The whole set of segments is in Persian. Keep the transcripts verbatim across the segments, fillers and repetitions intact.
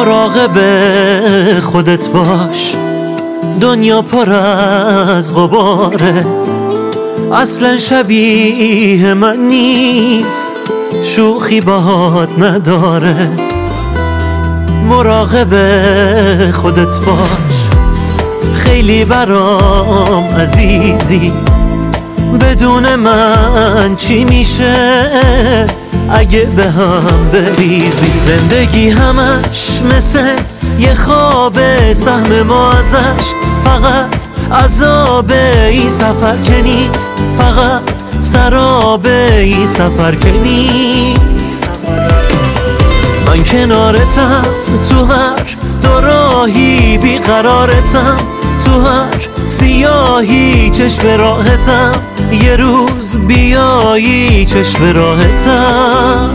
مراقب خودت باش، دنیا پر از غباره، اصلا شبیه من نیست، شوخی باهات نداره. مراقب خودت باش، خیلی برام عزیزی، بدون من چی میشه اگه به هم بریزی. زندگی همش مثل یه خواب، سهم ما ازش فقط عذاب، این سفر که نیست فقط سراب، این سفر که نیست. من کنارتم تو هر دوراهی، بیقرارتم تو هر سیاهی، چشم راحتم یه روز بیایی، چشم راحتم.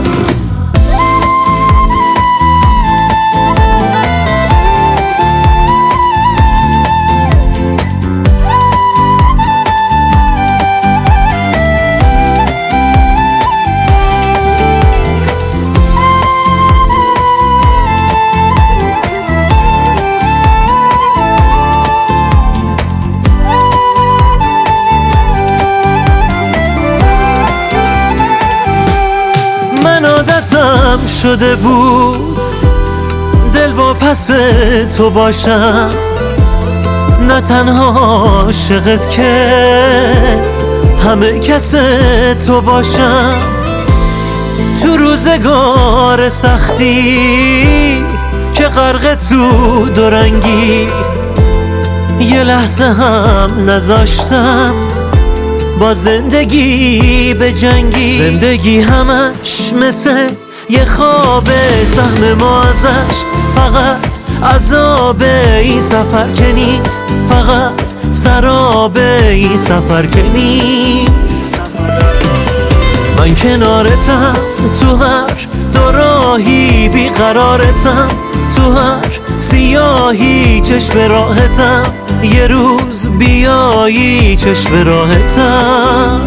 من عادتم شده بود دل و پس تو باشم، نه تنها عاشقت که همه کس تو باشم. تو روزگار سختی که غرق تو دورنگی، یه لحظه هم نذاشتم با زندگی به جنگی. زندگی همش مثل یه خواب، سهم ما ازش فقط عذاب، این سفر که نیست فقط سراب، این سفر که نیست. من کنارتم تو هر دوراهی، بیقرارتم تو هر سیاهی، چشم راحتم یه روز بیایی، چشم راحتم.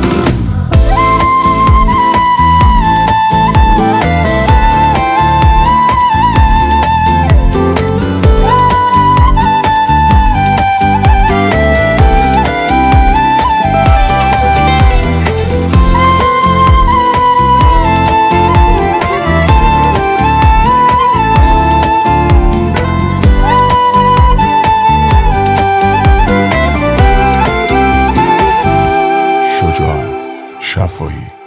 شجاعت شفایی